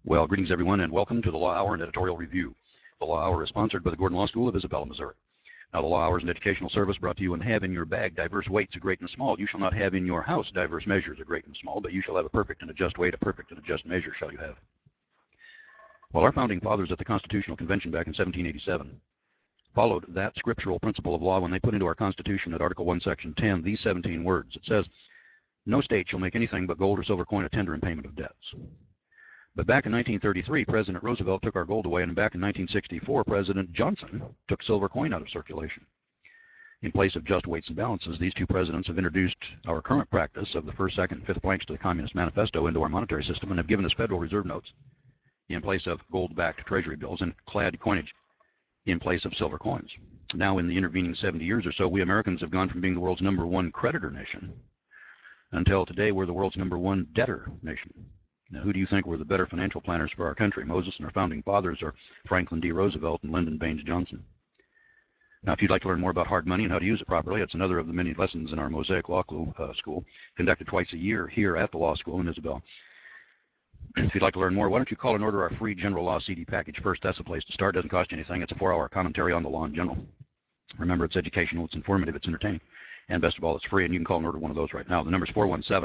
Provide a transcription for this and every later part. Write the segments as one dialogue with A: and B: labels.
A: Well, greetings everyone, and welcome to the Law Hour and Editorial Review. The Law Hour is sponsored by the Gordon Law School of Isabella, Missouri. Now, the Law Hour is an educational service brought to you and have in your bag diverse weights, a great and a small. You shall not have in your house diverse measures, a great and a small, but you shall have a perfect and a just weight, a perfect and a just measure shall you have. Well, our founding fathers at the Constitutional Convention back in 1787 followed that scriptural principle of law when they put into our Constitution at Article 1, Section 10, these 17 words. It says, "No state shall make anything but gold or silver coin a tender in payment of debts." But back in 1933, President Roosevelt took our gold away, and back in 1964, President Johnson took silver coin out of circulation. In place of just weights and balances, these two presidents have introduced our current practice of the first, second, and fifth blanks to the Communist Manifesto into our monetary system and have given us Federal Reserve notes in place of gold-backed Treasury bills and clad coinage in place of silver coins. Now, in the intervening 70 years or so, we Americans have gone from being the world's #1 creditor nation until today we're the world's #1 debtor nation. Now, who do you think were the better financial planners for our country, Moses and our founding fathers, or Franklin D. Roosevelt and Lyndon Baines Johnson? Now, if you'd like to learn more about hard money and how to use it properly, it's another of the many lessons in our Mosaic Law School, conducted twice a year here at the Law School in Isabel. If you'd like to learn more, why don't you call and order our free General Law CD package first? That's the place to start. It doesn't cost you anything. It's a 4-hour commentary on the law in general. Remember, it's educational, it's informative, it's entertaining, and best of all, it's free, and you can call and order one of those right now. The number's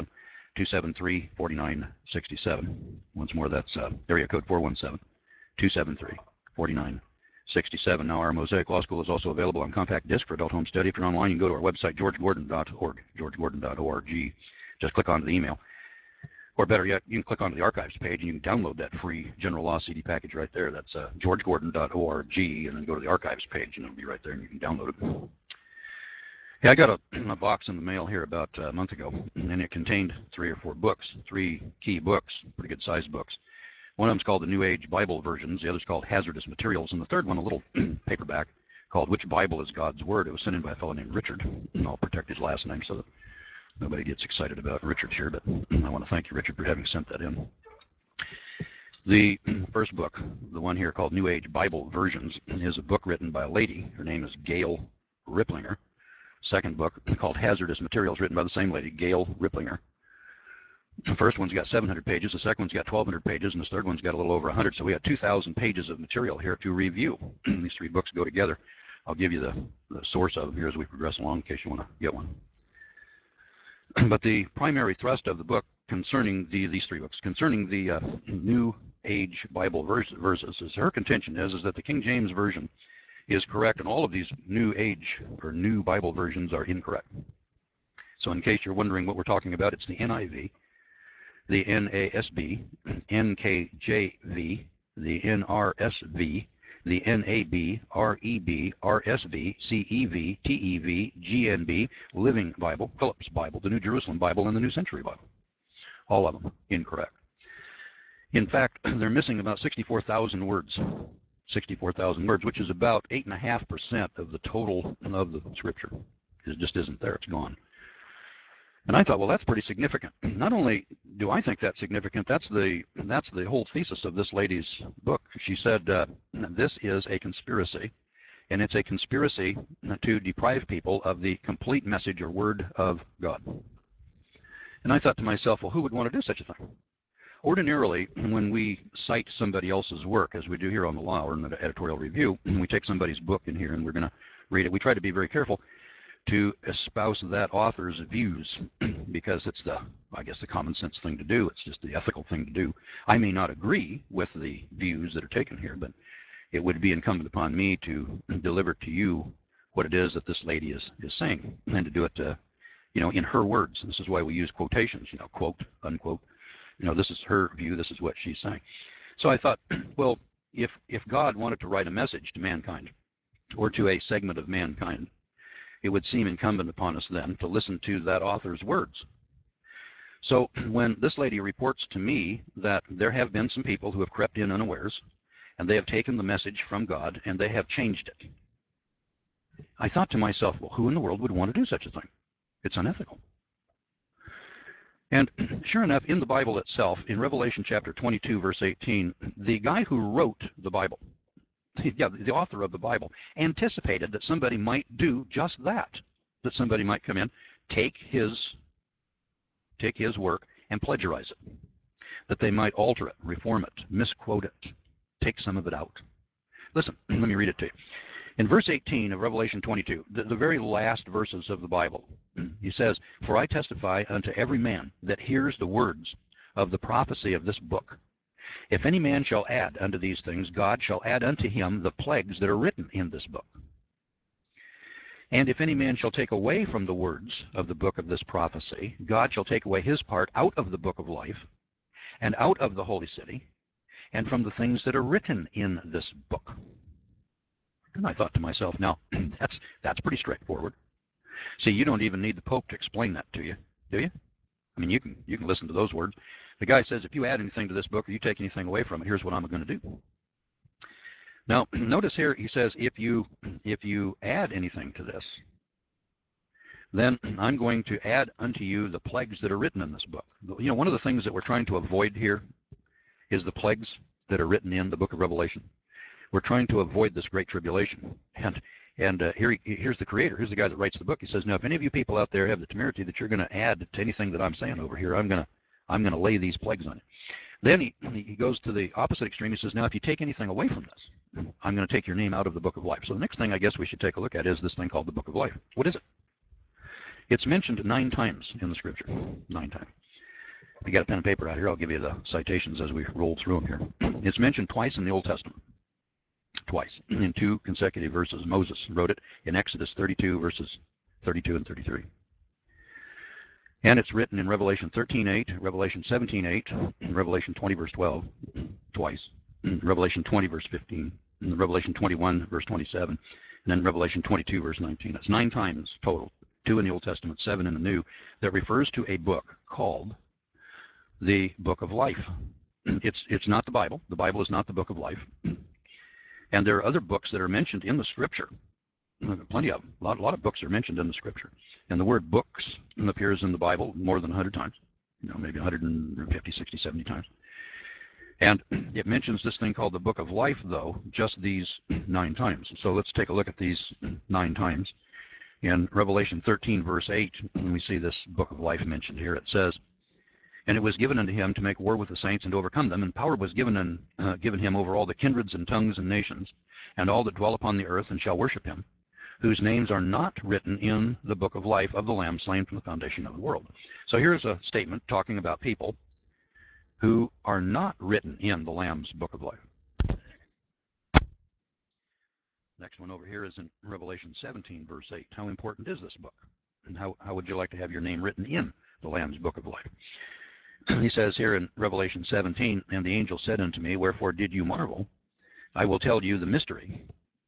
A: 417-273-4967. Once more, that's area code 417-273-4967. Now, our Mosaic Law School is also available on compact disc for adult home study. If you're online, you can go to our website, georgegordon.org, georgegordon.org. Just click onto the email. Or better yet, you can click onto the archives page and you can download that free General Law CD package right there. That's georgegordon.org, and then go to the archives page and it'll be right there and you can download it. Hey, I got a box in the mail here about a month ago, and it contained 3 or 4 books, 3 key books, pretty good sized books. One of them's called the New Age Bible Versions, the other's called Hazardous Materials, and the third one, a little paperback called Which Bible is God's Word? It was sent in by a fellow named Richard, and I'll protect his last name so that nobody gets excited about Richard here, but I want to thank you, Richard, for having sent that in. The first book, the one here called New Age Bible Versions, is a book written by a lady. Her name is Gail Riplinger. Second book called Hazardous Materials, written by the same lady, Gail Riplinger. The first one's got 700 pages, the second one's got 1,200 pages, and the third one's got a little over 100, so we have 2,000 pages of material here to review. These 3 books go together. I'll give you the source of them here as we progress along in case you want to get one. But the primary thrust of the book concerning these 3 books, concerning the New Age Bible verses, is her contention is that the King James Version is correct, and all of these New Age or New Bible versions are incorrect. So in case you're wondering what we're talking about, it's the NIV, the NASB, NKJV, the NRSV, the NAB, REB, RSV, CEV, TEV, GNB, Living Bible, Phillips Bible, the New Jerusalem Bible, and the New Century Bible. All of them incorrect. In fact, they're missing about 64,000 words. 64,000 words, which is about 8.5% of the total of the scripture. It just isn't there. It's gone. And I thought, well, that's pretty significant. Not only do I think that's significant, that's the whole thesis of this lady's book. She said this is a conspiracy, and it's a conspiracy to deprive people of the complete message or word of God. And I thought to myself, well, who would want to do such a thing? Ordinarily, when we cite somebody else's work, as we do here on the Law or in the editorial review, we take somebody's book in here and we're going to read it. We try to be very careful to espouse that author's views because it's I guess the common sense thing to do. It's just the ethical thing to do. I may not agree with the views that are taken here, but it would be incumbent upon me to deliver to you what it is that this lady is saying, and to do it, in her words. This is why we use quotations, quote, unquote. This is her view. This is what she's saying. So I thought, well, if God wanted to write a message to mankind or to a segment of mankind, it would seem incumbent upon us then to listen to that author's words. So when this lady reports to me that there have been some people who have crept in unawares and they have taken the message from God and they have changed it, I thought to myself, well, who in the world would want to do such a thing? It's unethical. And sure enough, in the Bible itself, in Revelation chapter 22, verse 18, the guy who wrote the Bible, the author of the Bible, anticipated that somebody might do just that somebody might come in, take his work, and plagiarize it. that they might alter it, reform it, misquote it, take some of it out. Listen, let me read it to you. In verse 18 of Revelation 22, the very last verses of the Bible, he says, "For I testify unto every man that hears the words of the prophecy of this book. If any man shall add unto these things, God shall add unto him the plagues that are written in this book. And if any man shall take away from the words of the book of this prophecy, God shall take away his part out of the book of life, and out of the holy city, and from the things that are written in this book." And I thought to myself, now, that's pretty straightforward. See, you don't even need the Pope to explain that to you, do you? I mean, you can listen to those words. The guy says, if you add anything to this book or you take anything away from it, here's what I'm going to do. Now, notice here he says, if you add anything to this, then I'm going to add unto you the plagues that are written in this book. You know, one of the things that we're trying to avoid here is the plagues that are written in the book of Revelation. We're trying to avoid this great tribulation. And here's the creator. Here's the guy that writes the book. He says, now, if any of you people out there have the temerity that you're going to add to anything that I'm saying over here, I'm going to lay these plagues on you. Then he goes to the opposite extreme. He says, now, if you take anything away from this, I'm going to take your name out of the book of life. So the next thing I guess we should take a look at is this thing called the book of life. What is it? It's mentioned 9 times in the scripture. 9 times. If you got a pen and paper out here, I'll give you the citations as we roll through them here. It's mentioned twice in the Old Testament. Twice, in 2 consecutive verses. Moses wrote it in Exodus 32, verses 32 and 33. And it's written in Revelation 13:8, Revelation 17:8, and Revelation 20, verse 12, twice. Revelation 20, verse 15, and Revelation 21, verse 27, and then Revelation 22, verse 19. That's 9 times total, 2 in the Old Testament, 7 in the New, that refers to a book called the Book of Life. It's not the Bible. The Bible is not the Book of Life. And there are other books that are mentioned in the Scripture. Plenty of them. A lot of books are mentioned in the Scripture. And the word books appears in the Bible more than 100 times. You know, maybe 150, 60, 70 times. And it mentions this thing called the Book of Life, though, just these 9 times. So let's take a look at these 9 times. In Revelation 13, verse 8, we see this Book of Life mentioned here. It says, "And it was given unto him to make war with the saints and to overcome them, and power was given him over all the kindreds and tongues and nations, and all that dwell upon the earth, and shall worship him, whose names are not written in the book of life of the Lamb slain from the foundation of the world." So here's a statement talking about people who are not written in the Lamb's book of life. Next one over here is in Revelation 17, verse 8. How important is this book? And how would you like to have your name written in the Lamb's book of life? He says here in Revelation 17, "And the angel said unto me, Wherefore did you marvel? I will tell you the mystery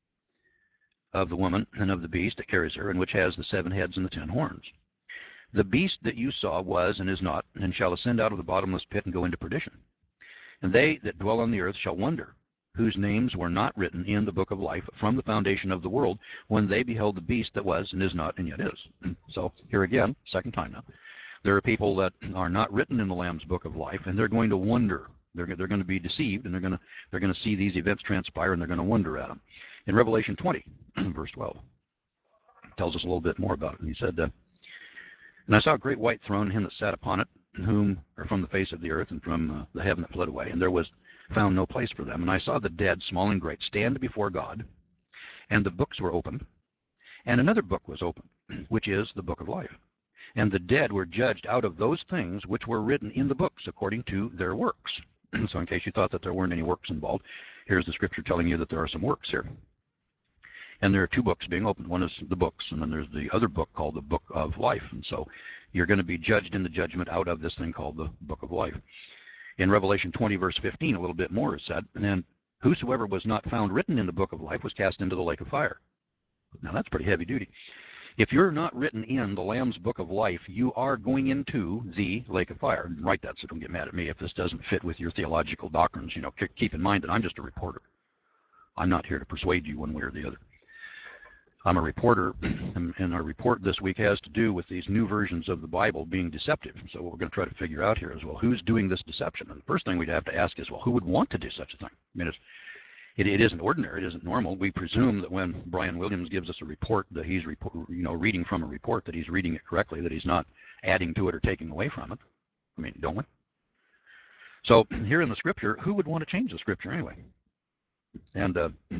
A: of the woman and of the beast that carries her, and which has the 7 heads and the 10 horns. The beast that you saw was and is not, and shall ascend out of the bottomless pit and go into perdition. And they that dwell on the earth shall wonder, whose names were not written in the book of life from the foundation of the world, when they beheld the beast that was and is not and yet is." So here again, second time now. There are people that are not written in the Lamb's book of life, and they're going to wonder. They're going to be deceived, and they're going to see these events transpire, and they're going to wonder at them. In Revelation 20, verse 12, it tells us a little bit more about it. And he said, "And I saw a great white throne, and him that sat upon it, whom are from the face of the earth and from the heaven that fled away, and there was found no place for them. And I saw the dead, small and great, stand before God, and the books were opened, and another book was opened, which is the book of life. And the dead were judged out of those things which were written in the books according to their works." So in case you thought that there weren't any works involved, here's the scripture telling you that there are some works here. And there are 2 books being opened. One is the books, and then there's the other book called the book of life. And so you're going to be judged in the judgment out of this thing called the book of life. In Revelation 20, verse 15, a little bit more is said, "And whosoever was not found written in the book of life was cast into the lake of fire." Now that's pretty heavy duty. If you're not written in the Lamb's book of life, you are going into the lake of fire. And write that so don't get mad at me if this doesn't fit with your theological doctrines. You know, keep in mind that I'm just a reporter. I'm not here to persuade you one way or the other. I'm a reporter, and our report this week has to do with these new versions of the Bible being deceptive. So what we're going to try to figure out here is, well, who's doing this deception? And the first thing we'd have to ask is, well, who would want to do such a thing? I mean, it isn't ordinary. It isn't normal. We presume that when Brian Williams gives us a report that he's reading from a report, that he's reading it correctly, that he's not adding to it or taking away from it. I mean, don't we? So here in the Scripture, who would want to change the Scripture anyway? And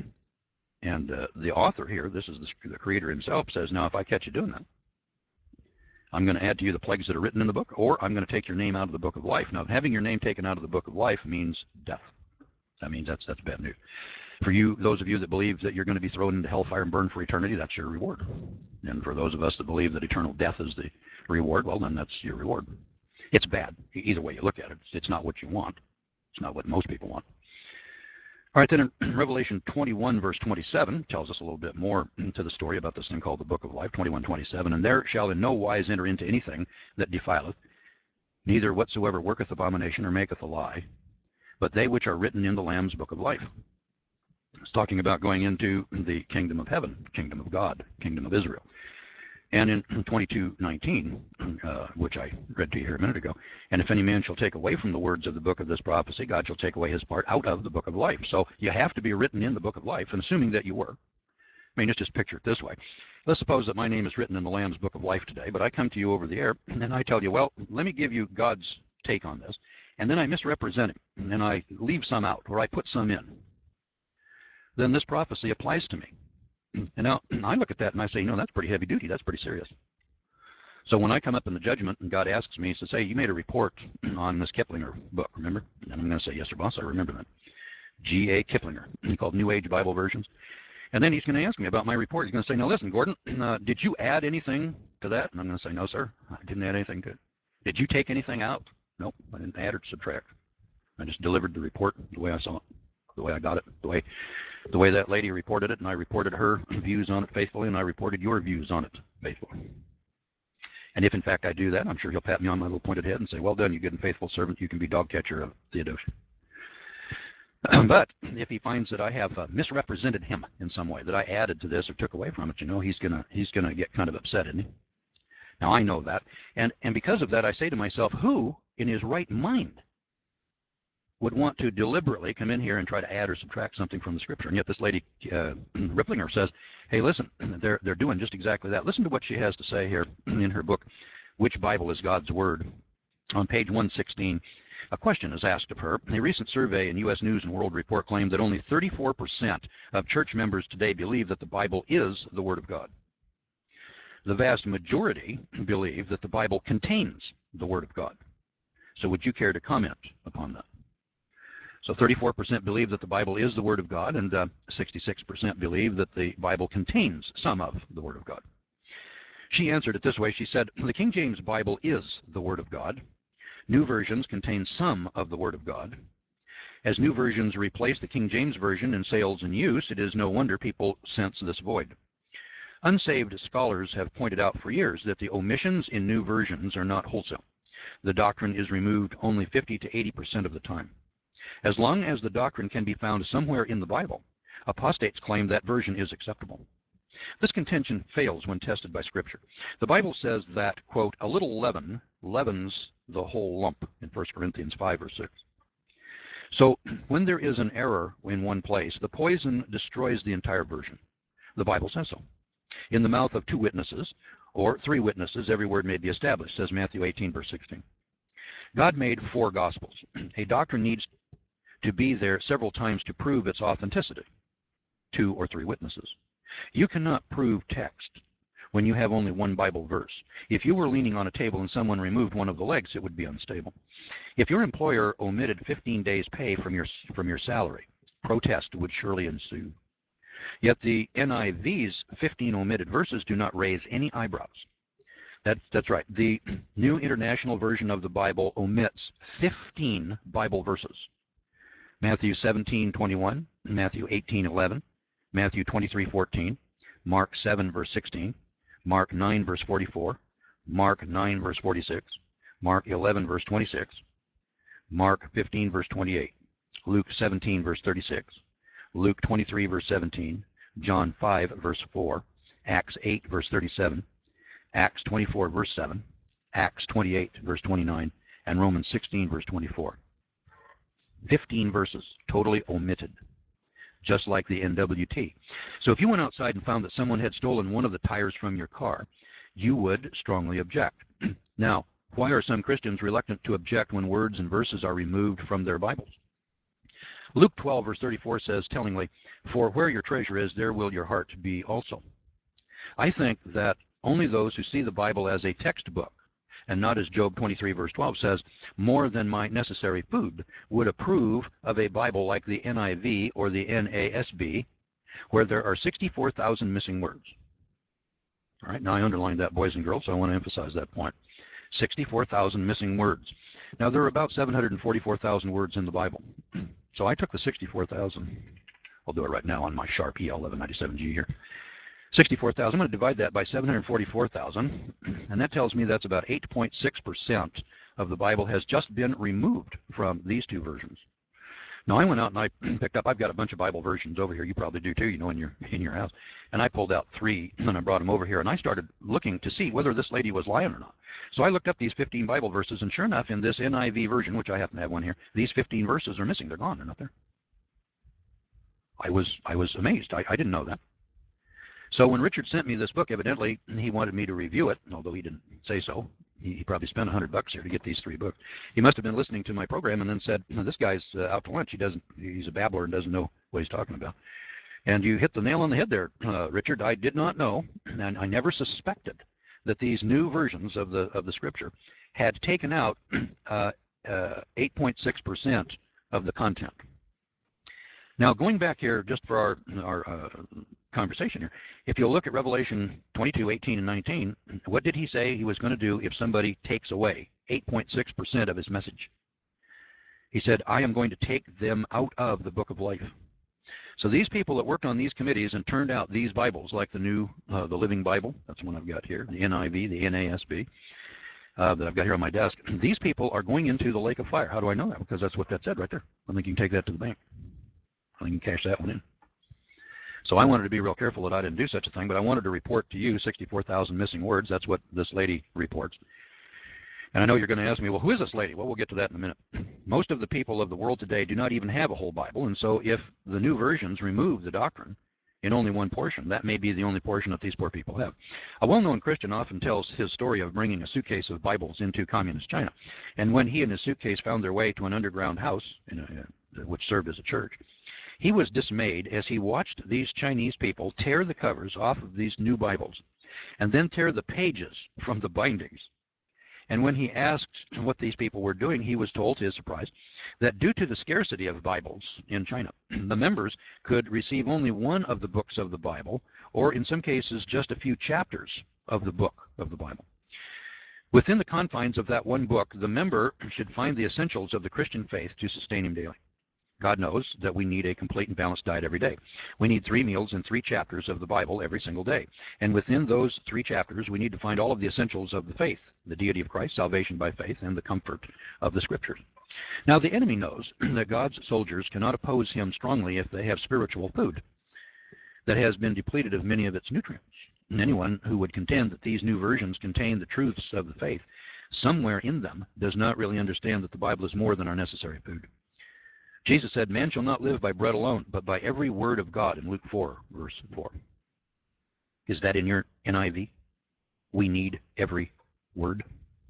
A: the author here, this is the Creator himself, says, now if I catch you doing that, I'm going to add to you the plagues that are written in the book, or I'm going to take your name out of the book of life. Now, having your name taken out of the book of life means death. That means that's bad news. For you, those of you that believe that you're going to be thrown into hellfire and burned for eternity, that's your reward. And for those of us that believe that eternal death is the reward, well, then that's your reward. It's bad. Either way you look at it, it's not what you want. It's not what most people want. All right, then in Revelation 21, verse 27, tells us a little bit more to the story about this thing called the Book of Life, 21:27. And there shall in no wise enter into anything that defileth, neither whatsoever worketh abomination or maketh a lie, but they which are written in the Lamb's Book of Life. It's talking about going into the kingdom of heaven, kingdom of God, kingdom of Israel. And in 22:19, which I read to you here a minute ago, and if any man shall take away from the words of the book of this prophecy, God shall take away his part out of the book of life. So you have to be written in the book of life, and assuming that you were. I mean, let's just picture it this way. Let's suppose that my name is written in the Lamb's Book of Life today, but I come to you over the air, and I tell you, well, let me give you God's take on this, and then I misrepresent him, and I leave some out, or I put some in. Then this prophecy applies to me. And now I look at that and I say, that's pretty heavy duty. That's pretty serious. So when I come up in the judgment and God asks me, he says, hey, you made a report on this Kiplinger book, remember? And I'm going to say, yes, sir, boss, I remember that. G.A. Kiplinger, called New Age Bible Versions. And then he's going to ask me about my report. He's going to say, now listen, Gordon, did you add anything to that? And I'm going to say, no, sir, I didn't add anything to it. Did you take anything out? Nope, I didn't add or subtract. I just delivered the report the way I saw it, the way I got it, the way that lady reported it, and I reported her views on it faithfully, and I reported your views on it faithfully. And if, in fact, I do that, I'm sure he'll pat me on my little pointed head and say, well done, you good and faithful servant. You can be dog catcher of Theodosia. But if he finds that I have misrepresented him in some way, that I added to this or took away from it, he's gonna get kind of upset, isn't he? Now, I know that. And because of that, I say to myself, who in his right mind would want to deliberately come in here and try to add or subtract something from the Scripture? And yet this lady, Riplinger, says, hey, listen, they're doing just exactly that. Listen to what she has to say here in her book, Which Bible is God's Word? On page 116, a question is asked of her. A recent survey in U.S. News & World Report claimed that only 34% of church members today believe that the Bible is the Word of God. The vast majority believe that the Bible contains the Word of God. So would you care to comment upon that? So 34% believe that the Bible is the Word of God, and 66% believe that the Bible contains some of the Word of God. She answered it this way. She said, the King James Bible is the Word of God. New versions contain some of the Word of God. As new versions replace the King James Version in sales and use, it is no wonder people sense this void. Unsaved scholars have pointed out for years that the omissions in new versions are not wholesale. The doctrine is removed only 50 to 80% of the time. As long as the doctrine can be found somewhere in the Bible, apostates claim that version is acceptable. This contention fails when tested by Scripture. The Bible says that, quote, a little leaven leavens the whole lump in 1 Corinthians 5 or 6. So when there is an error in one place, the poison destroys the entire version. The Bible says so. In the mouth of two witnesses or three witnesses, every word may be established, says Matthew 18, verse 16. God made 4 Gospels. A doctrine needs to be there several times to prove its authenticity. 2 or 3 witnesses. You cannot prove text when you have only one Bible verse. If you were leaning on a table and someone removed one of the legs, it would be unstable. If your employer omitted 15 days' pay from your salary, protest would surely ensue. Yet the NIV's 15 omitted verses do not raise any eyebrows. That's right. The New International Version of the Bible omits 15 Bible verses. Matthew 17:21, Matthew 18:11, Matthew 23:14, Mark 7, verse 16, Mark 9, verse 44, Mark 9, verse 46, Mark 11, verse 26, Mark 15, verse 28, Luke 17, verse 36, Luke 23, verse 17, John 5, verse 4, Acts 8, verse 37, Acts 24, verse 7, Acts 28, verse 29, and Romans 16, verse 24. 15 verses totally omitted, just like the NWT. So if you went outside and found that someone had stolen one of the tires from your car, you would strongly object. Now, Why are some Christians reluctant to object when words and verses are removed from their Bibles? Luke 12, verse 34 says tellingly, "For where your treasure is, there will your heart be also." I think that only those who see the Bible as a textbook, and not as Job 23, verse 12 says, more than my necessary food, would approve of a Bible like the NIV or the NASB, where there are 64,000 missing words. All right, now I underlined that, boys and girls, so I want to emphasize that point. 64,000 missing words. Now, there are about 744,000 words in the Bible. So I took the 64,000. I'll do it right now on my Sharp EL1197G here. 64,000. I'm going to divide that by 744,000, and that tells me that's about 8.6% of the Bible has just been removed from these two versions. Now, I went out and I picked up, I've got a bunch of Bible versions over here. You probably do too, you know, in your house. And I pulled out 3, and I brought them over here, and I started looking to see whether this lady was lying or not. So I looked up these 15 Bible verses, and sure enough, in this NIV version, which I happen to have one here, these 15 verses are missing. They're gone. They're not there. I was amazed. I didn't know that. So when Richard sent me this book, evidently he wanted me to review it, although he didn't say so. He probably spent $100 here to get these 3 books. He must have been listening to my program and then said, "This guy's out to lunch. He's a babbler and doesn't know what he's talking about." And you hit the nail on the head there, Richard. I did not know, and I never suspected that these new versions of the Scripture had taken out 8.6% of the content. Now, going back here just for our conversation here, if you'll look at Revelation 22, 18, and 19, what did he say he was going to do if somebody takes away 8.6% of his message? He said, "I am going to take them out of the book of life." So these people that worked on these committees and turned out these Bibles, like the Living Bible, that's the one I've got here, the NIV, the NASB, that I've got here on my desk, these people are going into the lake of fire. How do I know that? Because that's what that said right there. I think you can take that to the bank. I can cash that one in. So I wanted to be real careful that I didn't do such a thing, but I wanted to report to you 64,000 missing words. That's what this lady reports. And I know you're going to ask me, well, who is this lady? Well, we'll get to that in a minute. Most of the people of the world today do not even have a whole Bible, and so if the new versions remove the doctrine in only one portion, that may be the only portion that these poor people have. A well-known Christian often tells his story of bringing a suitcase of Bibles into communist China. And when he and his suitcase found their way to an underground house, which served as a church, he was dismayed as he watched these Chinese people tear the covers off of these new Bibles and then tear the pages from the bindings. And when he asked what these people were doing, he was told, to his surprise, that due to the scarcity of Bibles in China, the members could receive only one of the books of the Bible, or in some cases just a few chapters of the book of the Bible. Within the confines of that one book, the member should find the essentials of the Christian faith to sustain him daily. God knows that we need a complete and balanced diet every day. We need 3 meals and 3 chapters of the Bible every single day. And within those 3 chapters, we need to find all of the essentials of the faith, the deity of Christ, salvation by faith, and the comfort of the Scriptures. Now, the enemy knows that God's soldiers cannot oppose him strongly if they have spiritual food that has been depleted of many of its nutrients. And anyone who would contend that these new versions contain the truths of the faith, somewhere in them does not really understand that the Bible is more than our necessary food. Jesus said, "Man shall not live by bread alone, but by every word of God," in Luke 4, verse 4. Is that in your NIV? We need every word.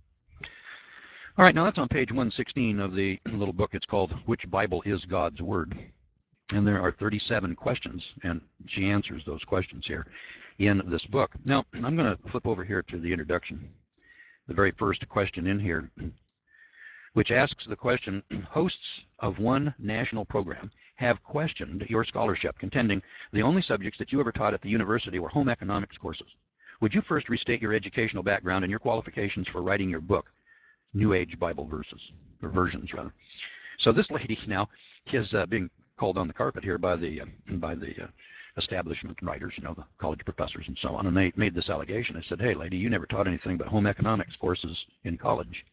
A: All right, now that's on page 116 of the little book. It's called Which Bible is God's Word? And there are 37 questions, and she answers those questions here in this book. Now, I'm going to flip over here to the introduction, the very first question in here, which asks the question, hosts of one national program have questioned your scholarship, contending the only subjects that you ever taught at the university were home economics courses. Would you first restate your educational background and your qualifications for writing your book, New Age Bible Verses, or versions rather? So this lady now is being called on the carpet here by the establishment writers, you know, the college professors and so on, and they made this allegation. They said, "Hey, lady, you never taught anything but home economics courses in college."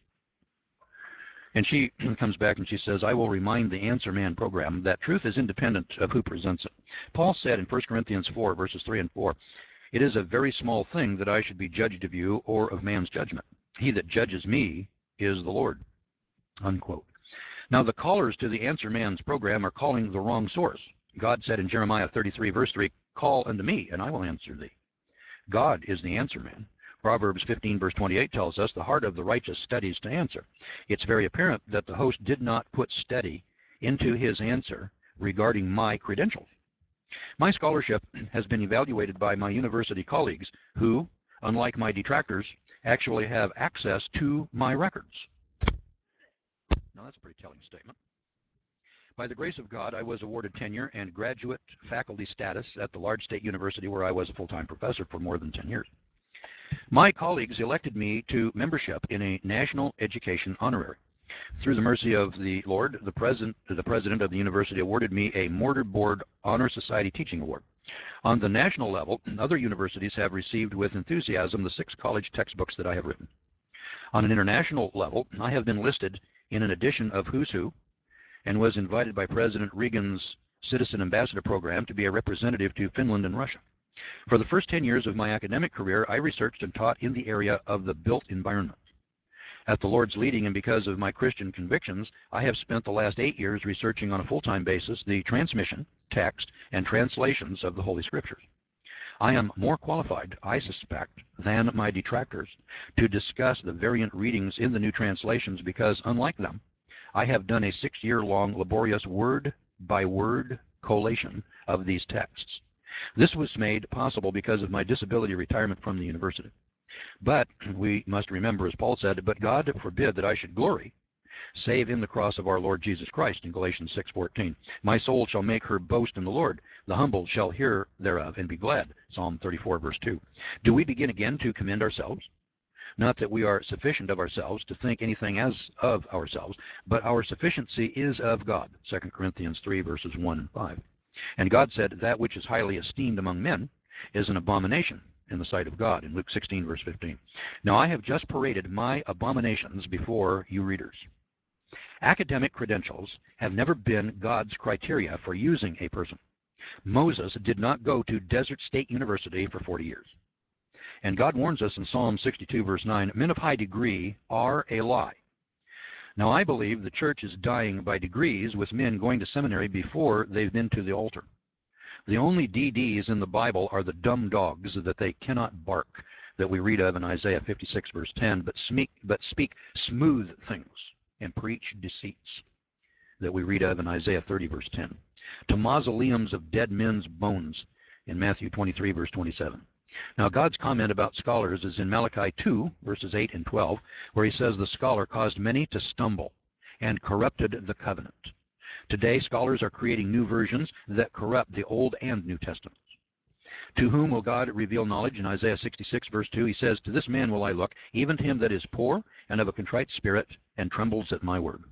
A: And she comes back and she says, "I will remind the Answer Man program that truth is independent of who presents it. Paul said in 1 Corinthians 4, verses 3 and 4, 'It is a very small thing that I should be judged of you or of man's judgment. He that judges me is the Lord.'" Unquote. Now, the callers to the Answer Man's program are calling the wrong source. God said in Jeremiah 33, verse 3, "Call unto me, and I will answer thee." God is the Answer Man. Proverbs 15 verse 28 tells us, the heart of the righteous studies to answer. It's very apparent that the host did not put study into his answer regarding my credentials. My scholarship has been evaluated by my university colleagues who, unlike my detractors, actually have access to my records. Now that's a pretty telling statement. By the grace of God, I was awarded tenure and graduate faculty status at the large state university where I was a full-time professor for more than 10 years. My colleagues elected me to membership in a national education honorary. Through the mercy of the Lord, the president of the university awarded me a Mortarboard Honor Society Teaching Award. On the national level, other universities have received with enthusiasm the 6 college textbooks that I have written. On an international level, I have been listed in an edition of Who's Who and was invited by President Reagan's Citizen Ambassador Program to be a representative to Finland and Russia. For the first 10 years of my academic career, I researched and taught in the area of the built environment. At the Lord's leading and because of my Christian convictions, I have spent the last 8 years researching on a full-time basis the transmission, text, and translations of the Holy Scriptures. I am more qualified, I suspect, than my detractors to discuss the variant readings in the new translations because, unlike them, I have done a 6-year-long laborious word-by-word collation of these texts. This was made possible because of my disability retirement from the university. But we must remember, as Paul said, but God forbid that I should glory, save in the cross of our Lord Jesus Christ, in Galatians 6:14. My soul shall make her boast in the Lord. The humble shall hear thereof and be glad, Psalm 34, verse 2. Do we begin again to commend ourselves? Not that we are sufficient of ourselves to think anything as of ourselves, but our sufficiency is of God, 2 Corinthians 3, verses 1 and 5. And God said, that which is highly esteemed among men is an abomination in the sight of God, in Luke 16, verse 15. Now I have just paraded my abominations before you readers. Academic credentials have never been God's criteria for using a person. Moses did not go to Desert State University for 40 years. And God warns us in Psalm 62, verse 9, men of high degree are a lie. Now I believe the church is dying by degrees with men going to seminary before they've been to the altar. The only DDs in the Bible are the dumb dogs that they cannot bark, that we read of in Isaiah 56, verse 10, but speak smooth things and preach deceits, that we read of in Isaiah 30, verse 10. To mausoleums of dead men's bones in Matthew 23, verse 27. Now God's comment about scholars is in Malachi 2, verses 8 and 12, where he says the scholar caused many to stumble and corrupted the covenant. Today, scholars are creating new versions that corrupt the Old and New Testaments. To whom will God reveal knowledge? In Isaiah 66, verse 2, he says, to this man will I look, even to him that is poor and of a contrite spirit, and trembles at my word.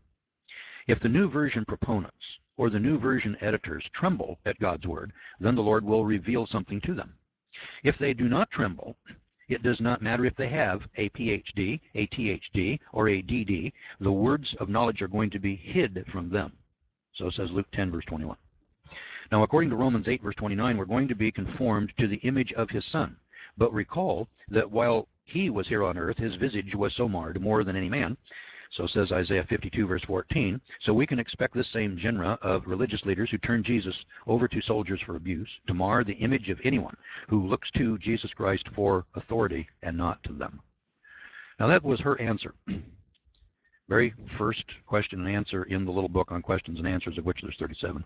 A: If the new version proponents or the new version editors tremble at God's word, then the Lord will reveal something to them. If they do not tremble, it does not matter if they have a PhD, a THD, or a DD. The words of knowledge are going to be hid from them. So says Luke 10, verse 21. Now, according to Romans 8, verse 29, we're going to be conformed to the image of his Son. But recall that while he was here on earth, his visage was so marred, more than any man. So says Isaiah 52, verse 14. So we can expect this same genre of religious leaders who turn Jesus over to soldiers for abuse to mar the image of anyone who looks to Jesus Christ for authority and not to them. Now that was her answer. Very first question and answer in the little book on questions and answers, of which there's 37.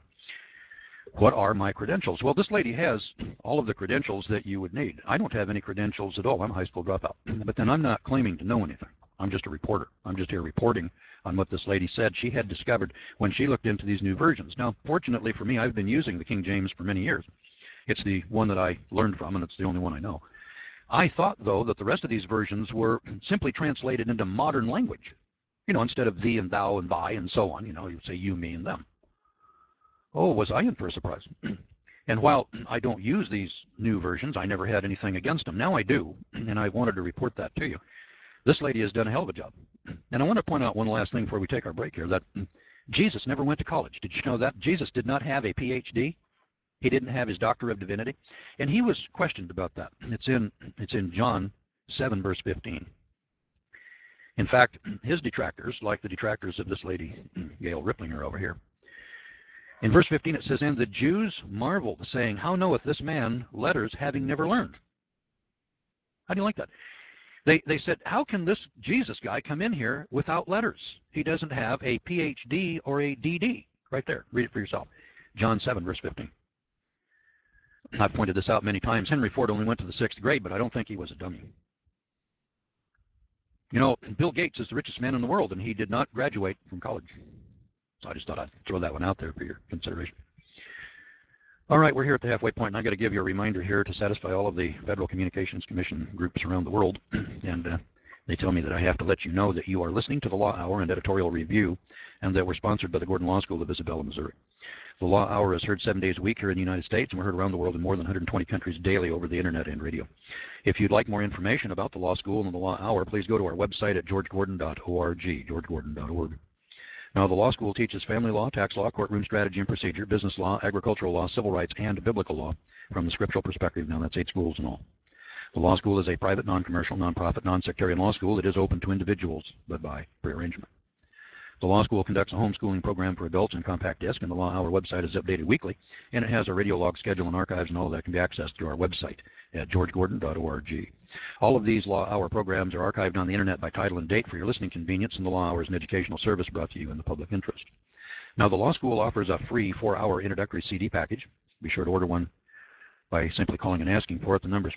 A: What are my credentials? Well, this lady has all of the credentials that you would need. I don't have any credentials at all. I'm a high school dropout. But then I'm not claiming to know anything. I'm just a reporter. I'm just here reporting on what this lady said she had discovered when she looked into these new versions. Now, fortunately for me, I've been using the King James for many years. It's the one that I learned from, and it's the only one I know. I thought, though, that the rest of these versions were simply translated into modern language. You know, instead of thee and thou and thy and so on, you know, you'd say you, me, and them. Oh, was I in for a surprise? And while I don't use these new versions, I never had anything against them. Now I do, and I wanted to report that to you. This lady has done a hell of a job. And I want to point out one last thing before we take our break here, that Jesus never went to college. Did you know that? Jesus did not have a PhD. He didn't have his Doctor of Divinity. And he was questioned about that. It's in John 7, verse 15. In fact, his detractors, like the detractors of this lady, Gail Ripplinger over here, in verse 15 it says, and the Jews marveled, saying, how knoweth this man letters, having never learned? How do you like that? They said, how can this Jesus guy come in here without letters? He doesn't have a PhD or a DD. Right there. Read it for yourself. John 7, verse 15. I've pointed this out many times. Henry Ford only went to the 6th grade, but I don't think he was a dummy. You know, Bill Gates is the richest man in the world, and he did not graduate from college. So I just thought I'd throw that one out there for your consideration. All right, we're here at the halfway point, and I've got to give you a reminder here to satisfy all of the Federal Communications Commission groups around the world. And they tell me that I have to let you know that you are listening to the Law Hour and Editorial Review, and that we're sponsored by the Gordon Law School of Isabella, Missouri. The Law Hour is heard 7 days a week here in the United States, and we're heard around the world in more than 120 countries daily over the internet and radio. If you'd like more information about the Law School and the Law Hour, please go to our website at georgegordon.org, georgegordon.org. Now, the law school teaches family law, tax law, courtroom strategy and procedure, business law, agricultural law, civil rights, and biblical law from the scriptural perspective. Now, that's 8 schools in all. The law school is a private, non-commercial, non-profit, non-sectarian law school that is open to individuals, but by prearrangement. The law school conducts a homeschooling program for adults in compact disc, and the Law Hour website is updated weekly, and it has a radio log schedule and archives, and all of that can be accessed through our website at georgegordon.org. All of these Law Hour programs are archived on the internet by title and date for your listening convenience, and the Law Hour is an educational service brought to you in the public interest. Now, the law school offers a free 4-hour introductory CD package. Be sure to order one by simply calling and asking for it. The number is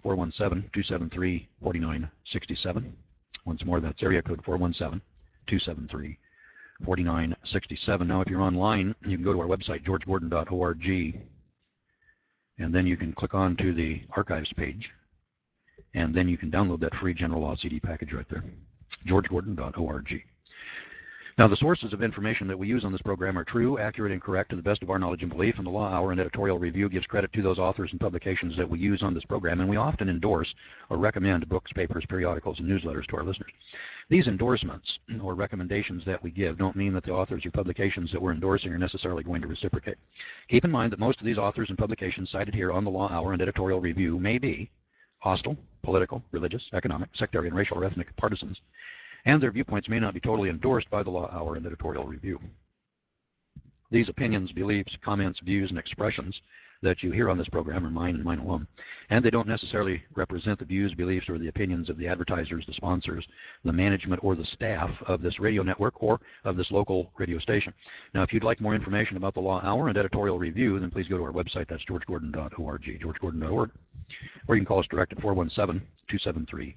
A: 417-273-4967. Once more, that's area code 417-273-4967. Now, if you're online, you can go to our website, georgegordon.org, and then you can click on to the archives page, and then you can download that free general law CD package right there, georgegordon.org. Now, the sources of information that we use on this program are true, accurate, and correct to the best of our knowledge and belief, and the Law Hour and Editorial Review gives credit to those authors and publications that we use on this program, and we often endorse or recommend books, papers, periodicals, and newsletters to our listeners. These endorsements or recommendations that we give don't mean that the authors or publications that we're endorsing are necessarily going to reciprocate. Keep in mind that most of these authors and publications cited here on the Law Hour and Editorial Review may be hostile, political, religious, economic, sectarian, racial, or ethnic partisans, and their viewpoints may not be totally endorsed by the Law Hour and Editorial Review. These opinions, beliefs, comments, views, and expressions that you hear on this program are mine and mine alone, and they don't necessarily represent the views, beliefs, or the opinions of the advertisers, the sponsors, the management, or the staff of this radio network or of this local radio station. Now, if you'd like more information about the Law Hour and Editorial Review, then please go to our website. That's georgegordon.org, georgegordon.org, or you can call us direct at 417-273-4967.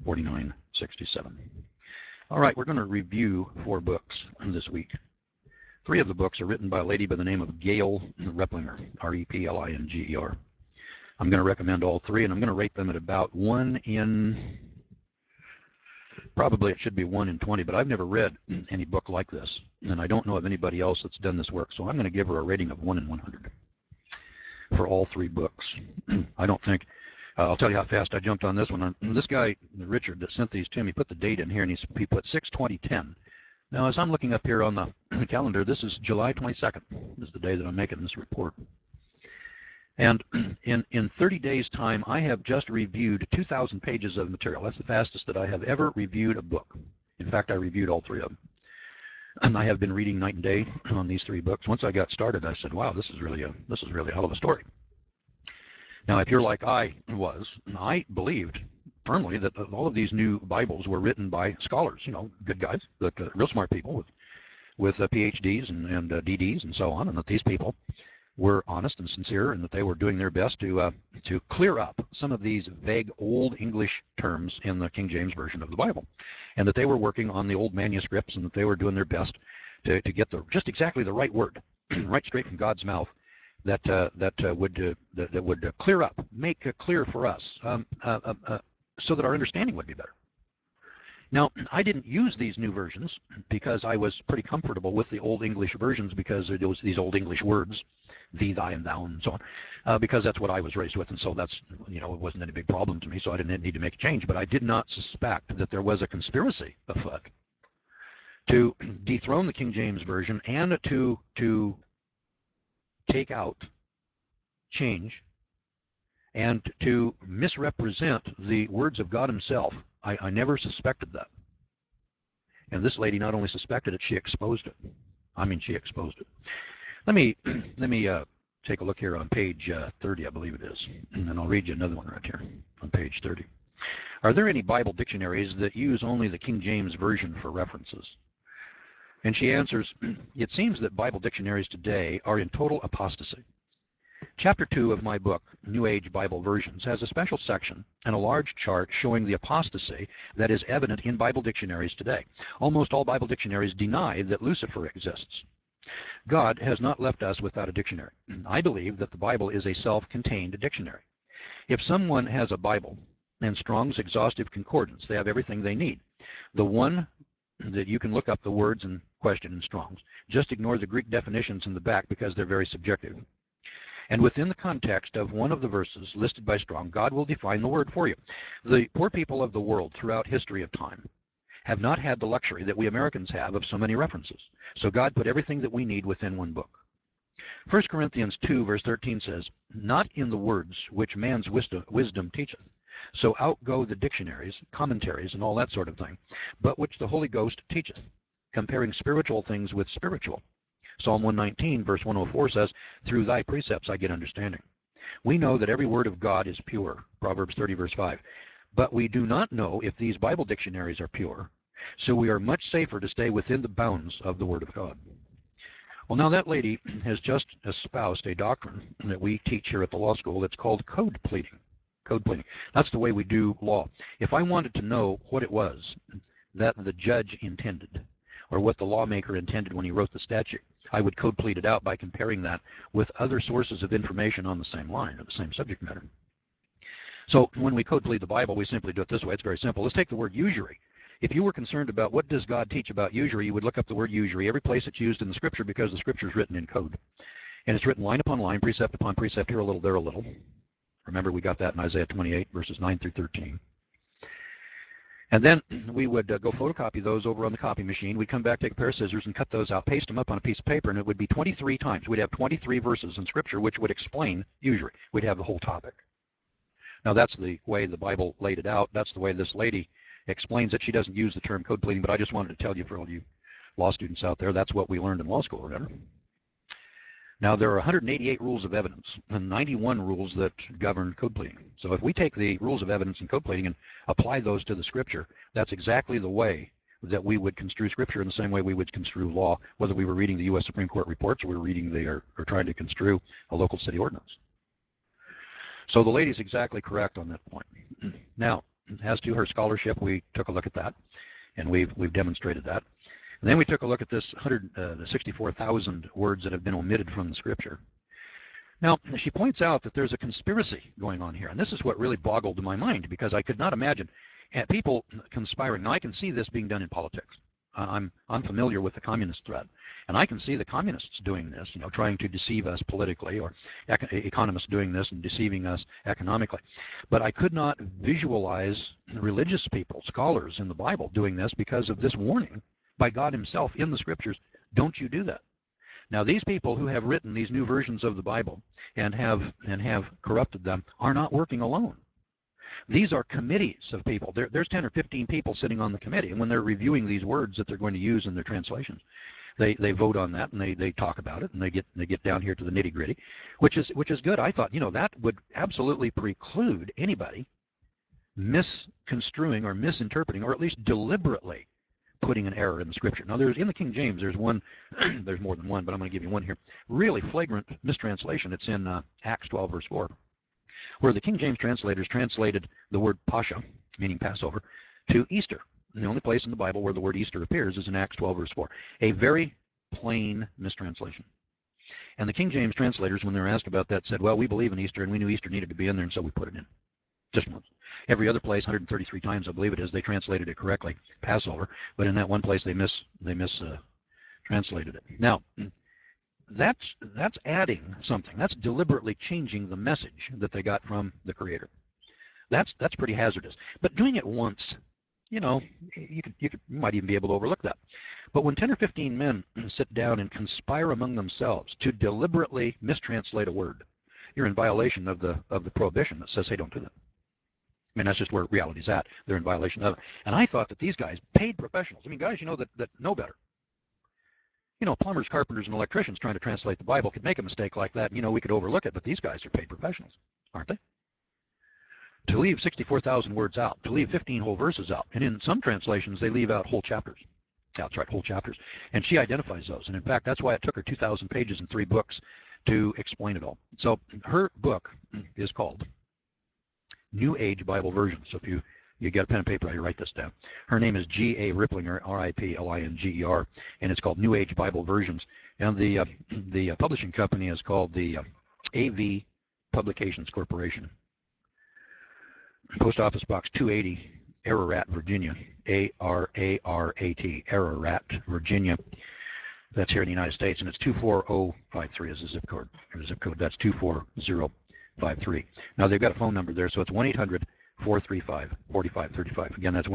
A: All right, we're going to review 4 books this week. 3 of the books are written by a lady by the name of Gail Replinger, R-E-P-L-I-N-G-E-R. I'm going to recommend all 3, and I'm going to rate them at about 1 in, probably it should be 1 in 20, but I've never read any book like this, and I don't know of anybody else that's done this work, so I'm going to give her a rating of 1 in 100 for all 3 books. I don't think... I'll tell you how fast I jumped on this one. This guy, Richard, that sent these to me, put the date in here, and he put 6/20/10. Now, as I'm looking up here on the calendar, this is July 22nd. This is the day that I'm making this report. And in 30 days' time, I have just reviewed 2,000 pages of material. That's the fastest that I have ever reviewed a book. In fact, I reviewed all 3 of them. And I have been reading night and day on these 3 books. Once I got started, I said, wow, this is really a hell of a story. Now, if you're like I was, I believed firmly that all of these new Bibles were written by scholars, you know, good guys, real smart people with PhDs and DDs and so on, and that these people were honest and sincere, and that they were doing their best to clear up some of these vague Old English terms in the King James Version of the Bible, and that they were working on the old manuscripts, and that they were doing their best to get just exactly the right word, right straight from God's mouth, that would clear up, make clear for us, so that our understanding would be better. Now, I didn't use these new versions because I was pretty comfortable with the Old English versions, because there was these Old English words, thee, thy, and thou, and so on, because that's what I was raised with, and so that's, you know, it wasn't any big problem to me, so I didn't need to make a change. But I did not suspect that there was a conspiracy afoot to dethrone the King James Version and to take out, change, and to misrepresent the words of God himself. I never suspected that. And this lady not only suspected it, she exposed it. I mean, she exposed it. Let me take a look here on page 30, I believe it is. And then I'll read you another one right here on page 30. Are there any Bible dictionaries that use only the King James Version for references? And she answers, it seems that Bible dictionaries today are in total apostasy. Chapter 2 of my book, New Age Bible Versions, has a special section and a large chart showing the apostasy that is evident in Bible dictionaries today. Almost all Bible dictionaries deny that Lucifer exists. God has not left us without a dictionary. I believe that the Bible is a self-contained dictionary. If someone has a Bible and Strong's Exhaustive Concordance, they have everything they need. The one that you can look up the words in question in Strong's. Just ignore the Greek definitions in the back because they're very subjective. And within the context of one of the verses listed by Strong, God will define the word for you. The poor people of the world throughout history of time have not had the luxury that we Americans have of so many references. So God put everything that we need within one book. 1 Corinthians 2 verse 13 says, not in the words which man's wisdom teacheth. So outgo the dictionaries, commentaries, and all that sort of thing, but which the Holy Ghost teacheth, comparing spiritual things with spiritual. Psalm 119 verse 104 says, through thy precepts I get understanding. We know that every word of God is pure, Proverbs 30 verse 5. But we do not know if these Bible dictionaries are pure, so we are much safer to stay within the bounds of the Word of God. Well, now that lady has just espoused a doctrine that we teach here at the law school that's called code pleading. Code pleading. That's the way we do law. If I wanted to know what it was that the judge intended, or what the lawmaker intended when he wrote the statute, I would code plead it out by comparing that with other sources of information on the same line or the same subject matter. So when we code plead the Bible, we simply do it this way. It's very simple. Let's take the word usury. If you were concerned about what does God teach about usury, you would look up the word usury every place it's used in the Scripture, because the Scripture is written in code. And it's written line upon line, precept upon precept, here a little, there a little. Remember, we got that in Isaiah 28, verses 9 through 13. And then we would go photocopy those over on the copy machine. We'd come back, take a pair of scissors, and cut those out, paste them up on a piece of paper, and it would be 23 times. We'd have 23 verses in Scripture which would explain usury. We'd have the whole topic. Now, that's the way the Bible laid it out. That's the way this lady explains it. She doesn't use the term code pleading, but I just wanted to tell you, for all you law students out there, that's what we learned in law school, remember? Now, there are 188 rules of evidence and 91 rules that govern code pleading. So if we take the rules of evidence and code pleading and apply those to the Scripture, that's exactly the way that we would construe Scripture, in the same way we would construe law, whether we were reading the U.S. Supreme Court reports or we were reading or trying to construe a local city ordinance. So the lady's exactly correct on that point. Now, as to her scholarship, we took a look at that, and we've demonstrated that. And then we took a look at this 64,000 words that have been omitted from the Scripture. Now, she points out that there's a conspiracy going on here, and this is what really boggled my mind, because I could not imagine people conspiring. Now, I can see this being done in politics. I'm familiar with the communist threat, and I can see the communists doing this, trying to deceive us politically, or economists doing this and deceiving us economically. But I could not visualize religious people, scholars in the Bible, doing this because of this warning by God himself in the Scriptures. Don't you do that. Now, these people who have written these new versions of the Bible and have corrupted them are not working alone. These are committees of people. There's 10 or 15 people sitting on the committee, and when they're reviewing these words that they're going to use in their translations, they vote on that, and they talk about it, and they get down here to the nitty-gritty, which is good. I thought, that would absolutely preclude anybody misconstruing or misinterpreting, or at least deliberately putting an error in the Scripture. Now, in the King James, there's one, there's more than one, but I'm going to give you one here. Really flagrant mistranslation. It's in Acts 12, verse 4. Where the King James translators translated the word Pascha, meaning Passover, to Easter. And the only place in the Bible where the word Easter appears is in Acts 12, verse 4. A very plain mistranslation. And the King James translators, when they were asked about that, said, well, we believe in Easter, and we knew Easter needed to be in there, and so we put it in. Just once. Every other place, 133 times, I believe it is, they translated it correctly, Passover. But in that one place, they translated it. Now, that's adding something. That's deliberately changing the message that they got from the Creator. That's pretty hazardous. But doing it once, you might even be able to overlook that. But when 10 or 15 men sit down and conspire among themselves to deliberately mistranslate a word, you're in violation of the prohibition that says, hey, don't do that. I mean, that's just where reality's at. They're in violation of it. And I thought that these guys, paid professionals, guys that know better. Plumbers, carpenters, and electricians trying to translate the Bible could make a mistake like that. We could overlook it, but these guys are paid professionals, aren't they? to leave 64,000 words out, to leave 15 whole verses out. And in some translations, they leave out whole chapters. That's right, whole chapters. And she identifies those. And in fact, that's why it took her 2,000 pages and 3 books to explain it all. So her book is called New Age Bible Version. So if you get a pen and paper, you write this down. Her name is G.A. Riplinger, R-I-P-L-I-N-G-E-R, and it's called New Age Bible Versions. And the publishing company is called the AV Publications Corporation. Post Office Box 280, Ararat, Virginia, A-R-A-R-A-T, Ararat, Virginia. That's here in the United States, and it's 24053 is the zip code. That's 24053. Now they've got a phone number there, so it's 1-800-435-4535. Again, that's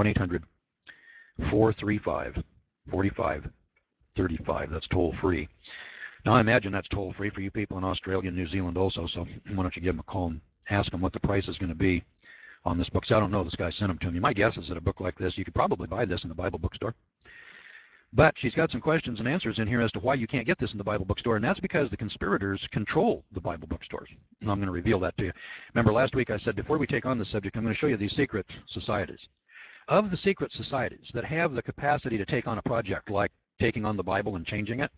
A: 1-800-435-4535. That's toll free. Now I imagine that's toll free for you people in Australia and New Zealand also. So why don't you give them a call and ask them what the price is going to be on this book. So I don't know. This guy sent them to me. My guess is that a book like this, you could probably buy this in the Bible bookstore. But she's got some questions and answers in here as to why you can't get this in the Bible bookstore, and that's because the conspirators control the Bible bookstores. And I'm going to reveal that to you. Remember last week I said before we take on this subject, I'm going to show you these secret societies. Of the secret societies that have the capacity to take on a project like taking on the Bible and changing it,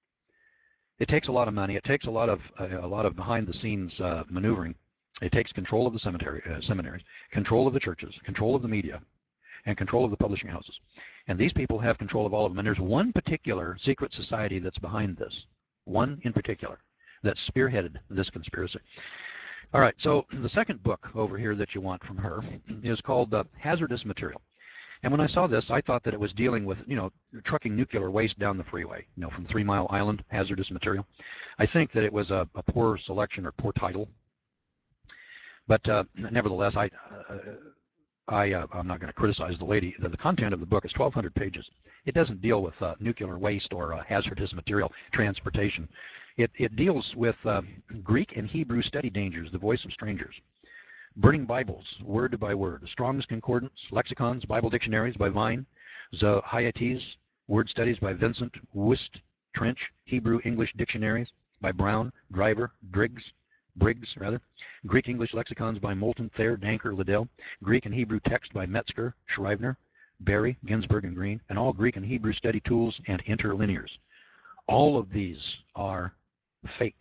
A: it takes a lot of money. It takes a lot of behind-the-scenes maneuvering. It takes control of the seminaries, control of the churches, control of the media, and control of the publishing houses. And these people have control of all of them. And there's one particular secret society that's behind this. One in particular that spearheaded this conspiracy. All right, so the second book over here that you want from her is called Hazardous Material. And when I saw this, I thought that it was dealing with, trucking nuclear waste down the freeway, from 3 Mile Island, hazardous material. I think that it was a poor selection or poor title. But nevertheless, I'm not going to criticize the lady. The content of the book is 1,200 pages. It doesn't deal with nuclear waste or hazardous material transportation. It deals with Greek and Hebrew study dangers, the voice of strangers, burning Bibles, word by word, Strong's Concordance, lexicons, Bible dictionaries by Vine, Zahiates, word studies by Vincent Wust, Trench, Hebrew English dictionaries by Brown, Driver, Briggs, Greek English lexicons by Moulton, Thayer, Danker, Liddell, Greek and Hebrew text by Metzger, Schreibner, Berry, Ginsberg, and Green, and all Greek and Hebrew study tools and interlinears. All of these are fake.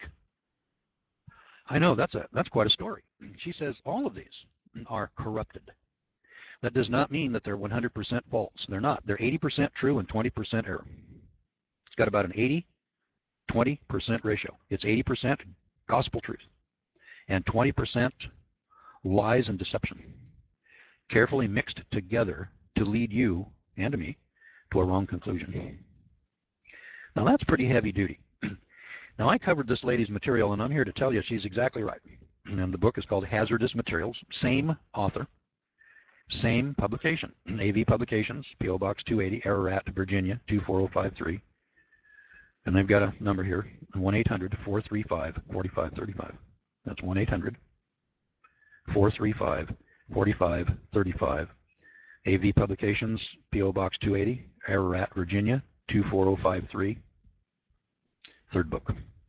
A: I know, that's quite a story. She says all of these are corrupted. That does not mean that they're 100% false. They're not. They're 80% true and 20% error. It's got about an 80-20% ratio. It's 80% gospel truth and 20% lies and deception, carefully mixed together to lead you and me to a wrong conclusion. Now that's pretty heavy duty. Now I covered this lady's material, and I'm here to tell you she's exactly right. And the book is called Hazardous Materials, same author, same publication, AV Publications, P.O. Box 280, Ararat, Virginia, 24053. And they've got a number here, 1-800-435-4535. That's 1-800-435-4535. AV Publications, P.O. Box 280, Ararat, Virginia, 24053. Third book.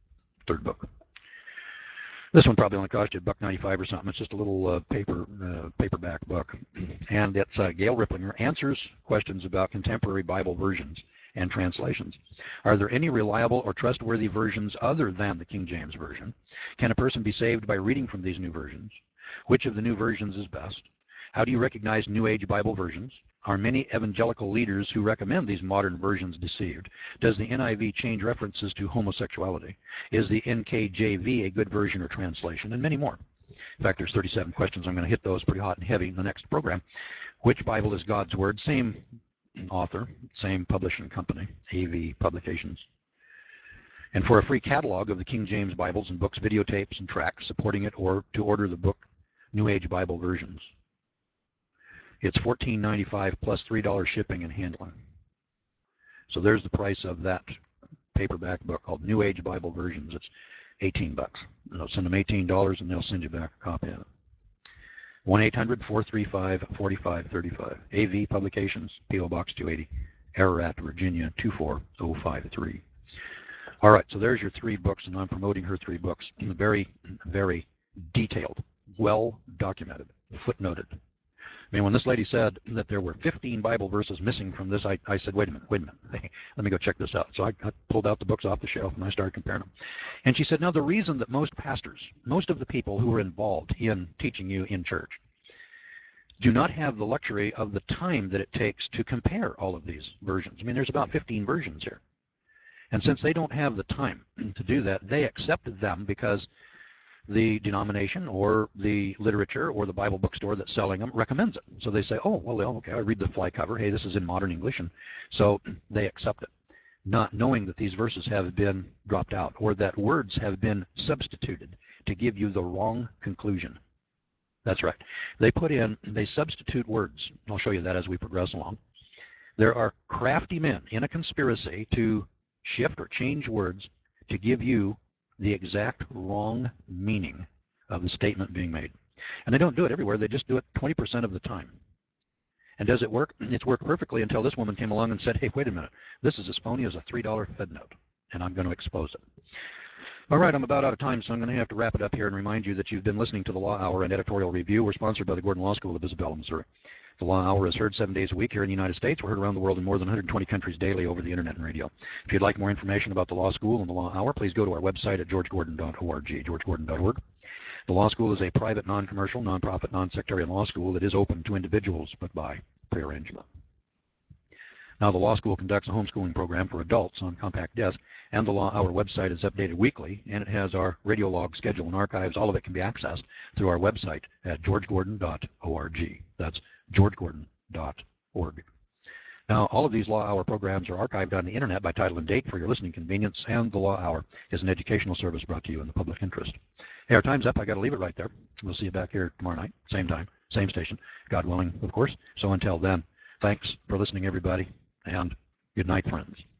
A: This one probably only cost you $1.95 or something. It's just a little paperback book. And it's Gail Riplinger answers questions about contemporary Bible versions and translations. Are there any reliable or trustworthy versions other than the King James Version? Can a person be saved by reading from these new versions? Which of the new versions is best? How do you recognize New Age Bible versions? Are many evangelical leaders who recommend these modern versions deceived? Does the NIV change references to homosexuality? Is the NKJV a good version or translation? And many more. In fact, there's 37 questions. I'm going to hit those pretty hot and heavy in the next program. Which Bible is God's Word? Same author, same publishing company, AV Publications. And for a free catalog of the King James Bibles and books, videotapes, and tracts supporting it, or to order the book New Age Bible Versions, it's $14.95 plus $3 shipping and handling. So there's the price of that paperback book called New Age Bible Versions. It's $18. They'll send them $18 and they'll send you back a copy of it. 1-800-435-4535. AV Publications, P.O. Box 280, Ararat, Virginia, 24053. All right, so there's your 3 books, and I'm promoting her 3 books. Very, very detailed, well documented, footnoted. I mean, when this lady said that there were 15 Bible verses missing from this, I said, wait a minute, hey, let me go check this out. So I pulled out the books off the shelf and I started comparing them. And she said, now the reason that most pastors, most of the people who are involved in teaching you in church, do not have the luxury of the time that it takes to compare all of these versions. I mean, there's about 15 versions here. And since they don't have the time to do that, they accepted them because the denomination or the literature or the Bible bookstore that's selling them recommends it. So they say, oh, well, okay, I read the fly cover. Hey, this is in modern English. And so they accept it, not knowing that these verses have been dropped out or that words have been substituted to give you the wrong conclusion. That's right. They substitute words. I'll show you that as we progress along. There are crafty men in a conspiracy to shift or change words to give you the exact wrong meaning of the statement being made. And they don't do it everywhere. They just do it 20% of the time. And does it work? It's worked perfectly until this woman came along and said, hey, wait a minute. This is as phony as a $3 Fed note, and I'm going to expose it. All right, I'm about out of time, so I'm going to have to wrap it up here and remind you that you've been listening to the Law Hour and Editorial Review. We're sponsored by the Gordon Law School of Isabella, Missouri. The Law Hour is heard 7 days a week here in the United States. We're heard around the world in more than 120 countries daily over the internet and radio. If you'd like more information about the Law School and the Law Hour, please go to our website at georgegordon.org, georgegordon.org. The Law School is a private, non-commercial, non-profit, non-sectarian law school that is open to individuals, but by prearrangement. Now, the Law School conducts a homeschooling program for adults on compact disc, and the Law Hour website is updated weekly, and it has our radio log schedule and archives. All of it can be accessed through our website at georgegordon.org. That's georgegordon.org. Now, all of these Law Hour programs are archived on the internet by title and date for your listening convenience, and the Law Hour is an educational service brought to you in the public interest. Hey, our time's up. I got to leave it right there. We'll see you back here tomorrow night, same time, same station, God willing, of course. So until then, thanks for listening, everybody, and good night, friends.